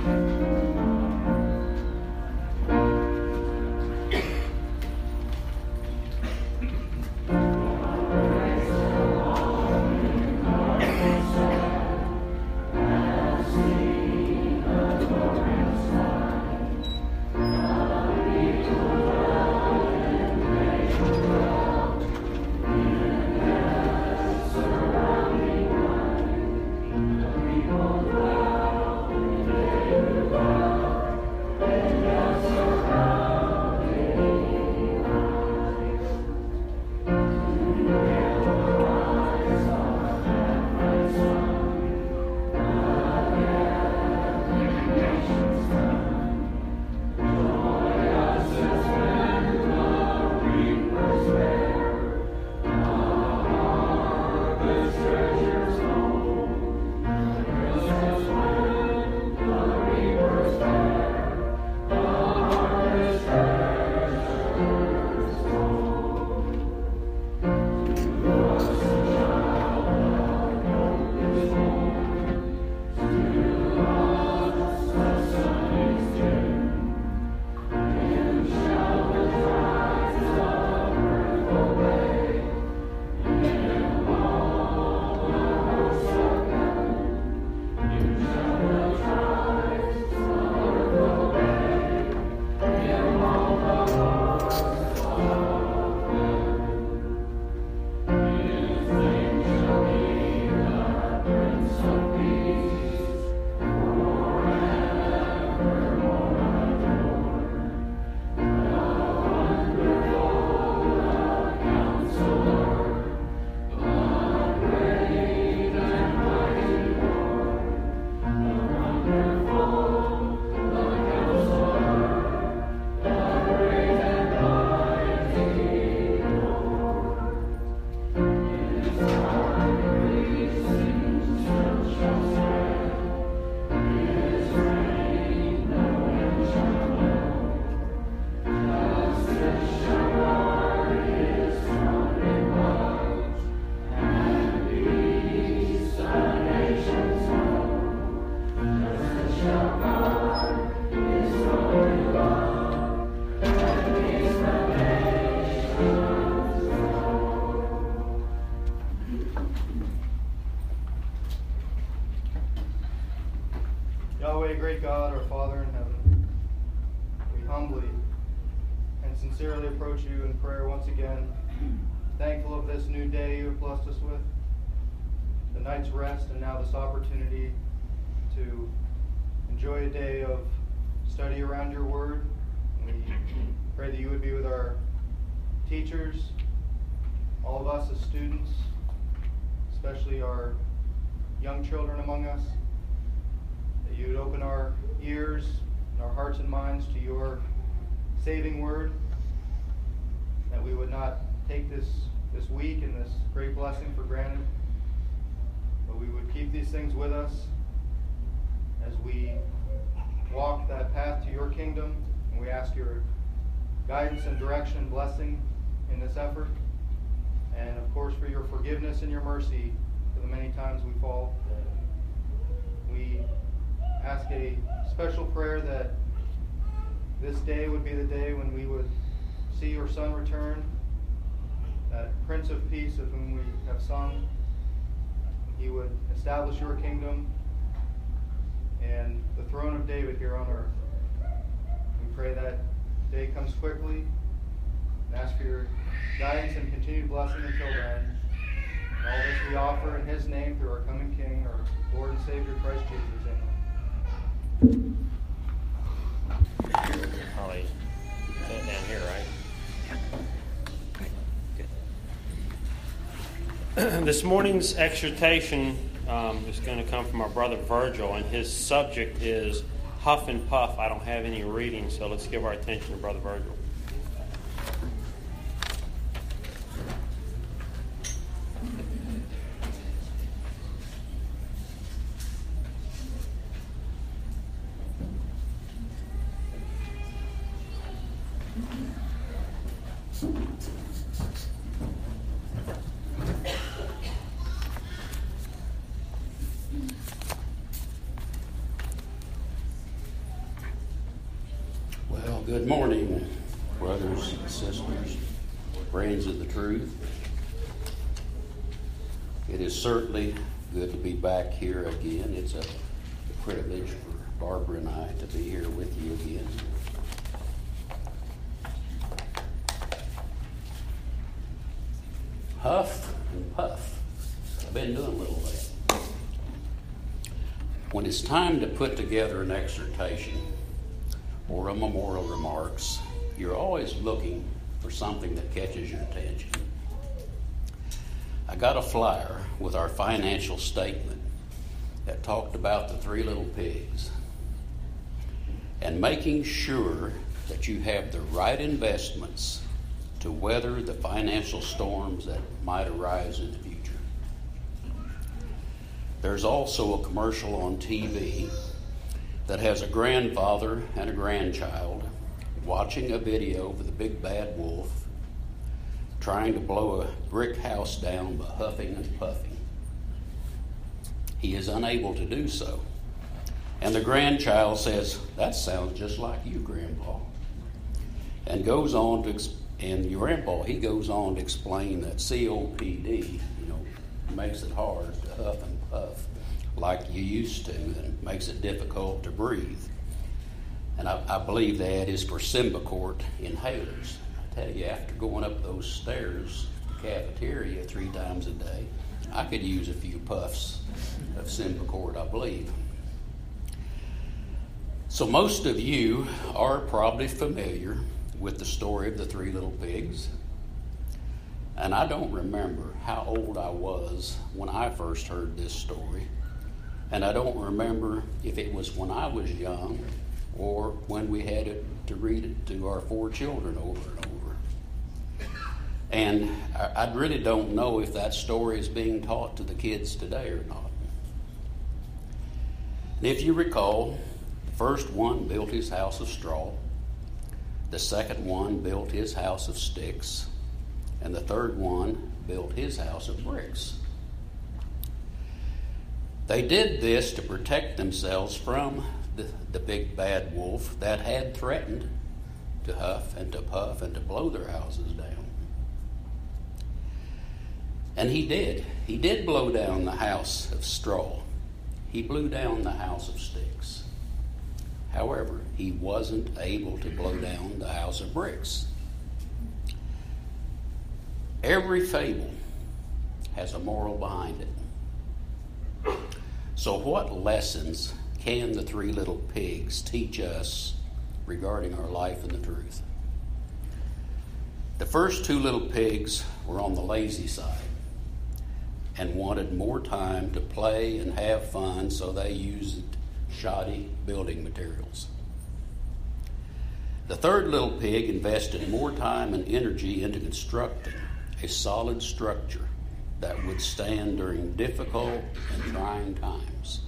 Yahweh, great God, our Father in heaven, we humbly and sincerely approach you in prayer once again, thankful of this new day you have blessed us with, the night's rest, and now this opportunity to enjoy a day of study around your word. We pray that you would be with our teachers, all of us as students, especially our young children among us, that you would open our ears and our hearts and minds to your saving word, that we would not take this week and this great blessing for granted, but we would keep these things with us as we walk that path to your kingdom, and we ask your guidance and direction and blessing in this effort, and of course for your forgiveness and your mercy for the many times we fall. We ask a special prayer that this day would be the day when we would see your Son return, that Prince of Peace of whom we have sung. He would establish your kingdom and the throne of David here on earth. We pray that day comes quickly and ask for your guidance and continued blessing until then. And all this we offer in his name through our coming King, our Lord and Savior, Christ Jesus. Amen. Holly, put it down here, right? This morning's exhortation is going to come from our brother Virgil, and his subject is Huff and Puff. I don't have any reading, so let's give our attention to brother Virgil. Good morning, brothers and sisters, friends of the truth. It is certainly good to be back here again. It's a privilege for Barbara and I to be here with you again. Huff and puff. I've been doing a little of that. When it's time to put together an exhortation or a memorial remarks, you're always looking for something that catches your attention. I got a flyer with our financial statement that talked about the three little pigs and making sure that you have the right investments to weather the financial storms that might arise in the future. There's also a commercial on TV that has a grandfather and a grandchild watching a video of the big bad wolf trying to blow a brick house down by huffing and puffing. He is unable to do so. And the grandchild says, "That sounds just like you, Grandpa." And goes on to, and your grandpa, he goes on to explain that COPD, makes it hard to huff and puff like you used to, and makes it difficult to breathe. And I believe the ad is for Symbicort inhalers. I tell you, after going up those stairs to the cafeteria 3 times a day, I could use a few puffs of Symbicort, I believe. So most of you are probably familiar with the story of the three little pigs. And I don't remember how old I was when I first heard this story. And I don't remember if it was when I was young or when we had to read it to our 4 children over and over. And I really don't know if that story is being taught to the kids today or not. And if you recall, the first one built his house of straw. The second one built his house of sticks. And the third one built his house of bricks. They did this to protect themselves from the big bad wolf that had threatened to huff and to puff and to blow their houses down. And he did. He did blow down the house of straw. He blew down the house of sticks. However, he wasn't able to blow down the house of bricks. Every fable has a moral behind it. So what lessons can the three little pigs teach us regarding our life and the truth? The first 2 little pigs were on the lazy side and wanted more time to play and have fun, so they used shoddy building materials. The third little pig invested more time and energy into constructing a solid structure that would stand during difficult and trying times.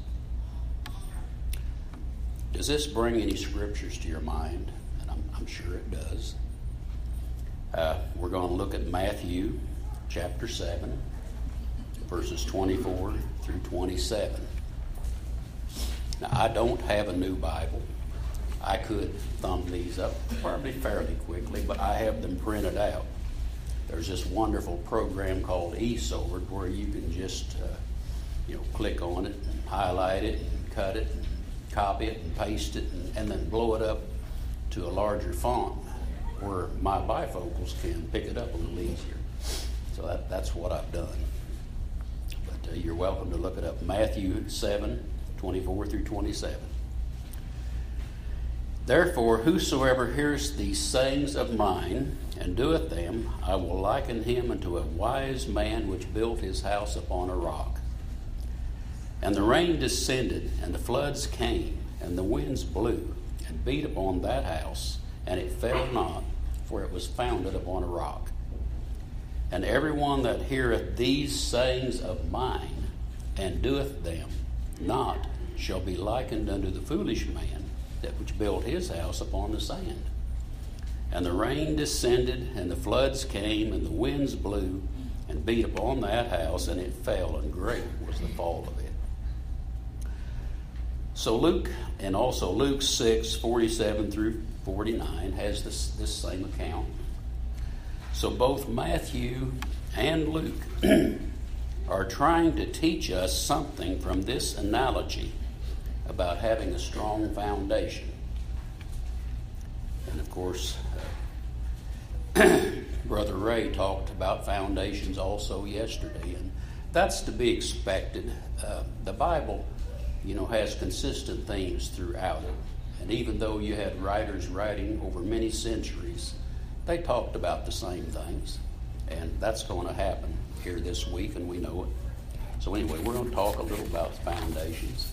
Does this bring any scriptures to your mind? And I'm sure it does. We're going to look at Matthew chapter 7, verses 24 through 27. Now, I don't have a new Bible. I could thumb these up probably fairly quickly, but I have them printed out. There's this wonderful program called eSword where you can just click on it and highlight it and cut it and copy it and paste it and then blow it up to a larger font where my bifocals can pick it up a little easier. So that's what I've done. But you're welcome to look it up. Matthew 7, 24 through 27. Therefore, whosoever heareth these sayings of mine and doeth them, I will liken him unto a wise man which built his house upon a rock. And the rain descended, and the floods came, and the winds blew, and beat upon that house, and it fell not, for it was founded upon a rock. And every one that heareth these sayings of mine, and doeth them not, shall be likened unto the foolish man that which built his house upon the sand. And the rain descended, and the floods came, and the winds blew, and beat upon that house, and it fell, and great was the fall of it. So Luke 6:47 through 49 has this same account. So both Matthew and Luke are trying to teach us something from this analogy about having a strong foundation. And of course, Brother Ray talked about foundations also yesterday, and that's to be expected. The Bible, has consistent themes throughout it. And even though you had writers writing over many centuries, they talked about the same things. And that's going to happen here this week, and we know it. So anyway, we're going to talk a little about foundations.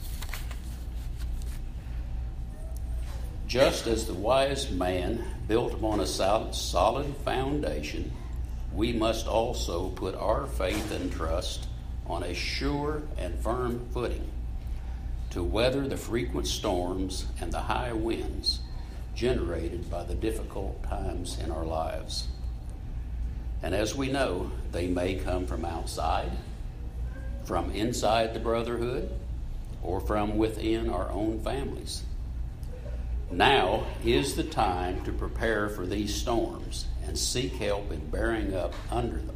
Just as the wise man built upon a solid foundation, we must also put our faith and trust on a sure and firm footing to weather the frequent storms and the high winds generated by the difficult times in our lives. And as we know, they may come from outside, from inside the brotherhood, or from within our own families. Now is the time to prepare for these storms and seek help in bearing up under them.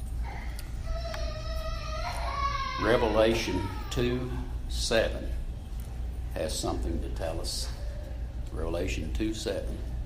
Revelation 2:7 has something to tell us. Revelation 2:7.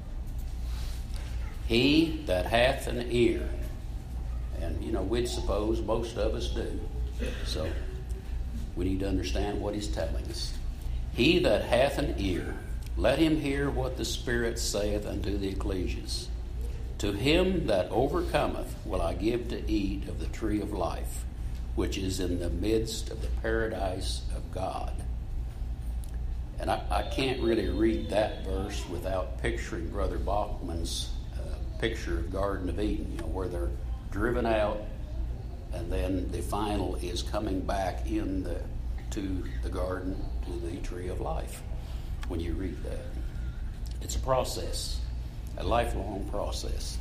He that hath an ear, and we'd suppose most of us do, so we need to understand what he's telling us. He that hath an ear, let him hear what the Spirit saith unto the ecclesias. To him that overcometh will I give to eat of the tree of life, which is in the midst of the paradise of God. And I can't really read that verse without picturing Brother Bachman's picture of Garden of Eden, where they're driven out, and then the final is coming back to the garden, to the tree of life. When you read that, it's a process, a lifelong process.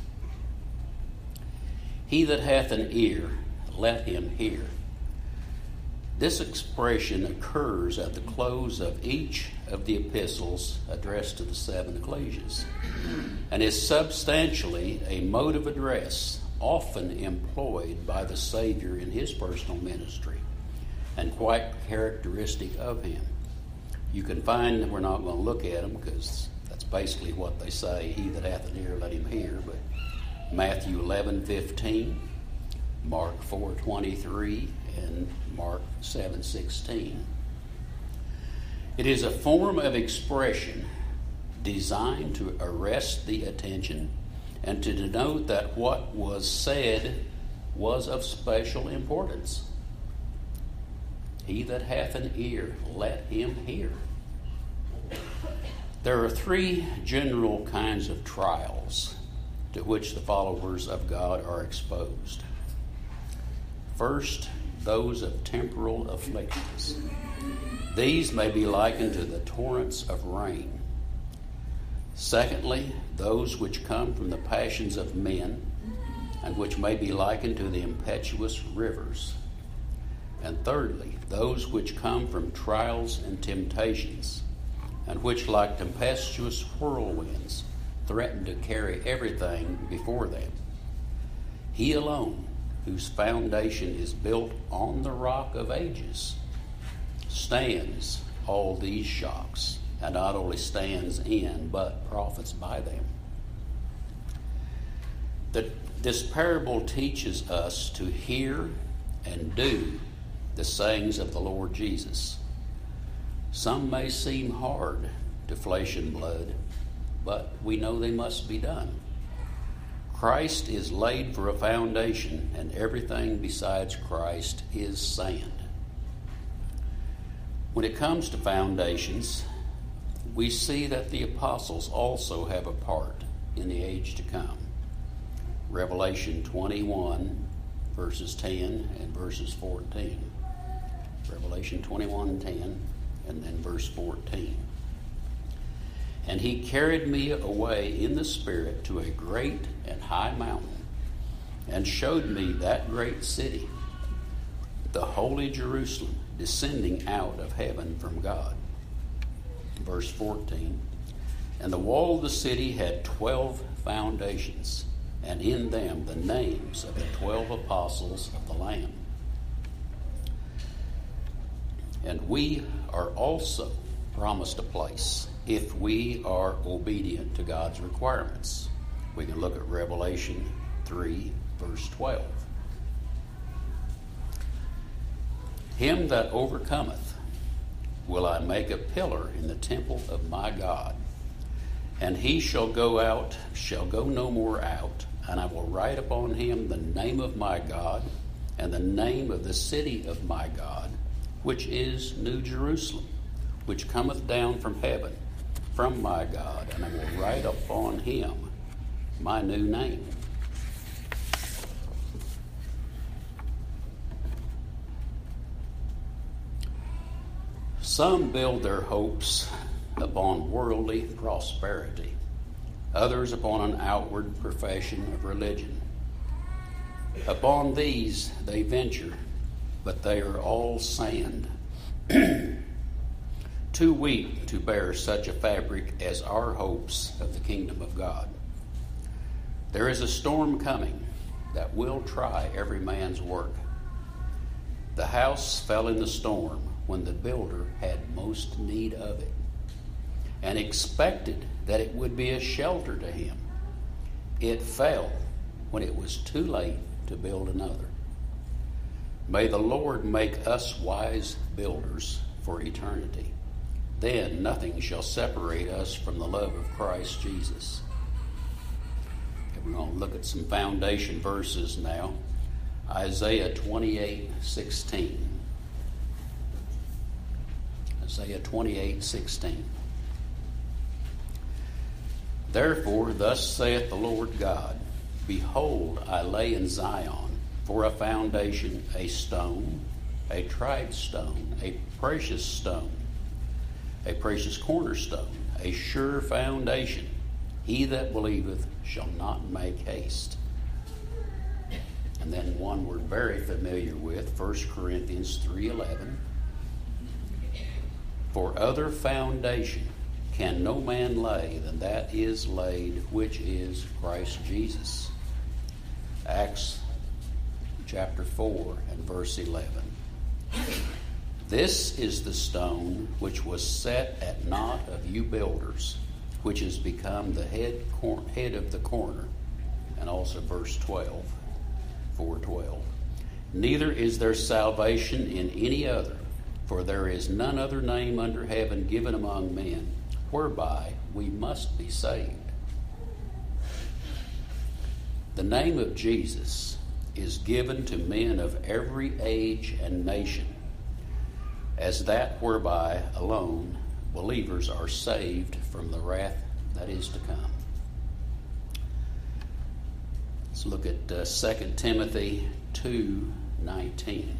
He that hath an ear, let him hear. This expression occurs at the close of each of the epistles addressed to the seven ecclesias, and is substantially a mode of address often employed by the Savior in his personal ministry, and quite characteristic of him. You can find, we're not going to look at them because that's basically what they say, he that hath an ear, let him hear, but Matthew 11:15, Mark 4:23, and Mark 7:16. It is a form of expression designed to arrest the attention and to denote that what was said was of special importance. He that hath an ear, let him hear. There are three general kinds of trials to which the followers of God are exposed. First, those of temporal afflictions. These may be likened to the torrents of rain. Secondly, those which come from the passions of men, and which may be likened to the impetuous rivers. And thirdly, those which come from trials and temptations, and which, like tempestuous whirlwinds, threaten to carry everything before them. He alone, whose foundation is built on the rock of ages, stands all these shocks, and not only stands in, but profits by them. This parable teaches us to hear and do the sayings of the Lord Jesus. Some may seem hard to flesh and blood, but we know they must be done. Christ is laid for a foundation, and everything besides Christ is sand. When it comes to foundations, we see that the apostles also have a part in the age to come. Revelation 21, verses 10 and verses 14. Revelation 21:10, and then verse 14. And he carried me away in the Spirit to a great and high mountain, and showed me that great city, the holy Jerusalem, descending out of heaven from God, verse 14. And the wall of the city had 12 foundations, and in them the names of the 12 apostles of the Lamb. And we are also promised a place if we are obedient to God's requirements. We can look at Revelation 3, verse 12. Him that overcometh will I make a pillar in the temple of my God, and he shall go no more out, and I will write upon him the name of my God, and the name of the city of my God, which is New Jerusalem, which cometh down from heaven, from my God, and I will write upon him my new name. Some build their hopes upon worldly prosperity, others upon an outward profession of religion. Upon these they venture, but they are all sand, too weak to bear such a fabric as our hopes of the kingdom of God. There is a storm coming that will try every man's work. The house fell in the storm when the builder had most need of it, and expected that it would be a shelter to him. It fell when it was too late to build another. May the Lord make us wise builders for eternity. Then nothing shall separate us from the love of Christ Jesus. Okay, we're going to look at some foundation verses now. Isaiah 28:16. Isaiah 28:16. Therefore, thus saith the Lord God, Behold, I lay in Zion for a foundation a stone, a tried stone, a precious cornerstone, a sure foundation. He that believeth shall not make haste. And then one we're very familiar with, 1 Corinthians 3:11. For other foundation can no man lay than that is laid, which is Christ Jesus. Acts chapter 4 and verse 11. This is the stone which was set at naught of you builders, which has become the head of the corner. And also verse 12, 4:12. Neither is there salvation in any other, for there is none other name under heaven given among men, whereby we must be saved. The name of Jesus is given to men of every age and nation, as that whereby alone believers are saved from the wrath that is to come. Let's look at 2 Timothy 2:19.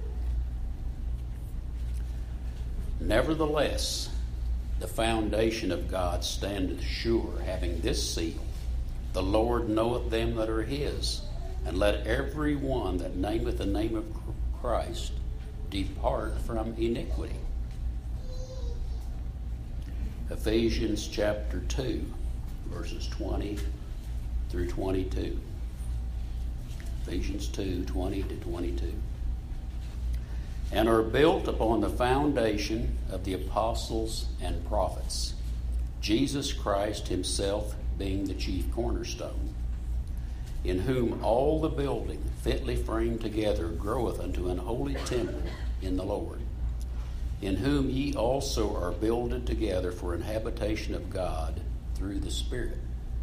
Nevertheless, the foundation of God standeth sure, having this seal, the Lord knoweth them that are his, and let every one that nameth the name of Christ depart from iniquity. Ephesians chapter 2, verses 20 through 22. Ephesians 2:20 to 22. And are built upon the foundation of the apostles and prophets, Jesus Christ himself being the chief cornerstone, in whom all the building fitly framed together groweth unto an holy temple in the Lord, in whom ye also are builded together for an habitation of God through the Spirit.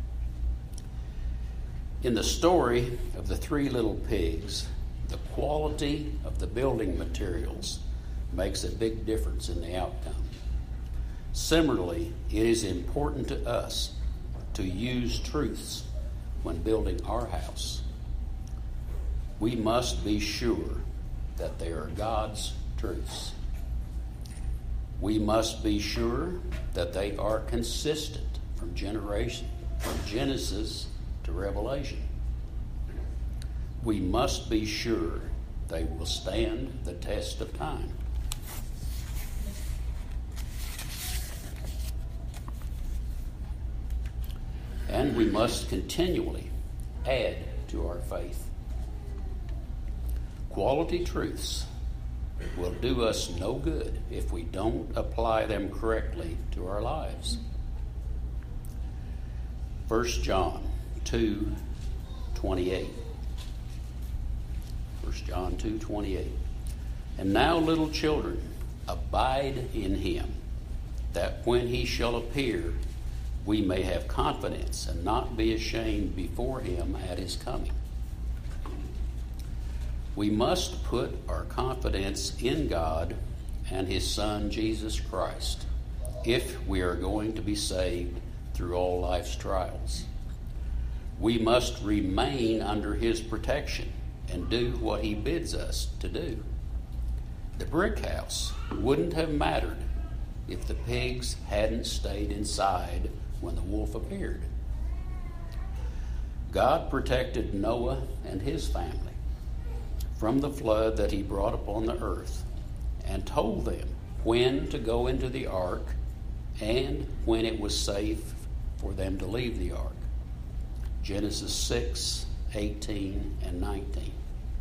In the story of the 3 little pigs, the quality of the building materials makes a big difference in the outcome. Similarly, it is important to us to use truths when building our house. We must be sure that they are God's truths. We must be sure that they are consistent from Genesis to Revelation. We must be sure they will stand the test of time. and we must continually add to our faith. Quality truths will do us no good if we don't apply them correctly to our lives. 1 John 2:28. 1 John 2:28. And now, little children, abide in him, that when he shall appear, we may have confidence and not be ashamed before him at his coming. We must put our confidence in God and his Son, Jesus Christ, if we are going to be saved through all life's trials. We must remain under his protection and do what he bids us to do. The brick house wouldn't have mattered if the pigs hadn't stayed inside when the wolf appeared. God protected Noah and his family from the flood that he brought upon the earth, and told them when to go into the ark and when it was safe for them to leave the ark. Genesis 6:18 and 19.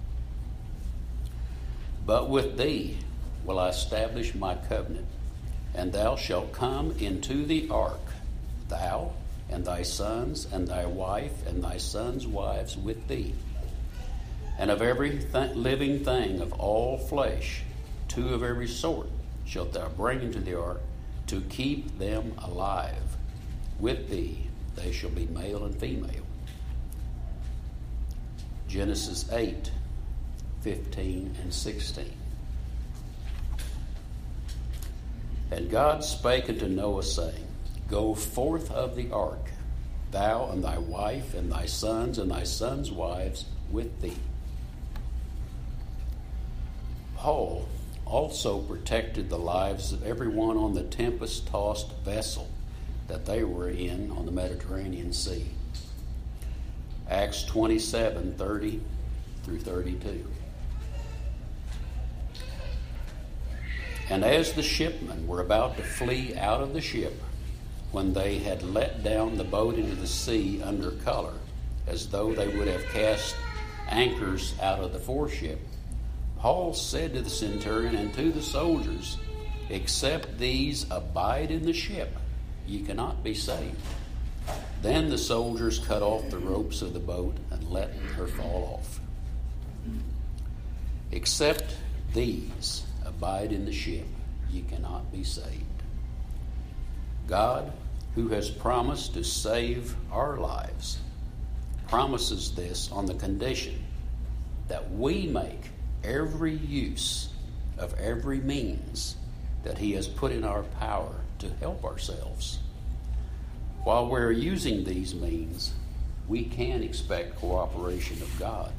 But with thee will I establish my covenant, and thou shalt come into the ark, thou and thy sons and thy wife and thy sons' wives with thee. And of every living thing of all flesh, 2 of every sort shalt thou bring into the ark, to keep them alive. With thee they shall be male and female. Genesis 8:15 and 16. And God spake unto Noah, saying, Go forth of the ark, thou and thy wife and thy sons' wives with thee. Paul also protected the lives of everyone on the tempest-tossed vessel that they were in on the Mediterranean Sea. Acts 27:30 through 32. And as the shipmen were about to flee out of the ship, when they had let down the boat into the sea under color, as though they would have cast anchors out of the foreship, Paul said to the centurion and to the soldiers, Except these abide in the ship, ye cannot be saved. Then the soldiers cut off the ropes of the boat and let her fall off. Except these abide in the ship, ye cannot be saved. God, who has promised to save our lives, promises this on the condition that we make every use of every means that he has put in our power to help ourselves. While we're using these means, we can expect cooperation of God.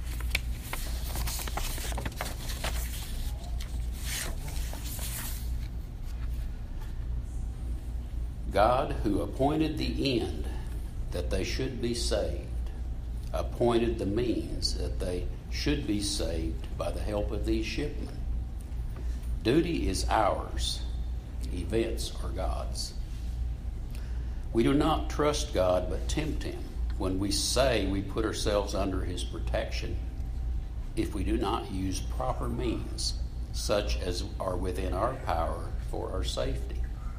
God, who appointed the end that they should be saved, appointed the means that they should be saved by the help of these shipmen. Duty is ours. Events are God's. We do not trust God but tempt him when we say we put ourselves under his protection if we do not use proper means, such as are within our power for our safety.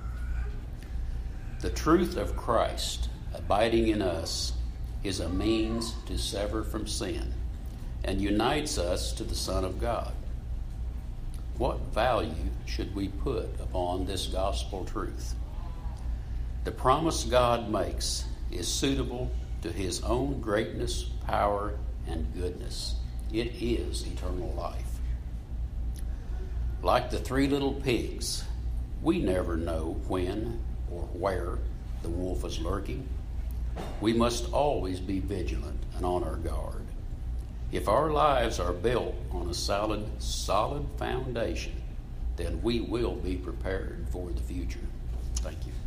The truth of Christ abiding in us is a means to sever from sin and unites us to the Son of God. What value should we put upon this gospel truth? The promise God makes is suitable to his own greatness, power, and goodness. It is eternal life. Like the 3 little pigs, we never know when or where the wolf is lurking. We must always be vigilant and on our guard. If our lives are built on a solid foundation, then we will be prepared for the future. Thank you.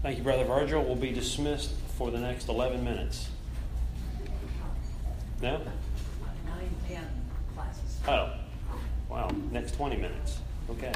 Thank you, Brother Virgil. We'll be dismissed for the next 11 minutes. No? 9-10 classes. Oh, wow. Next 20 minutes. Okay.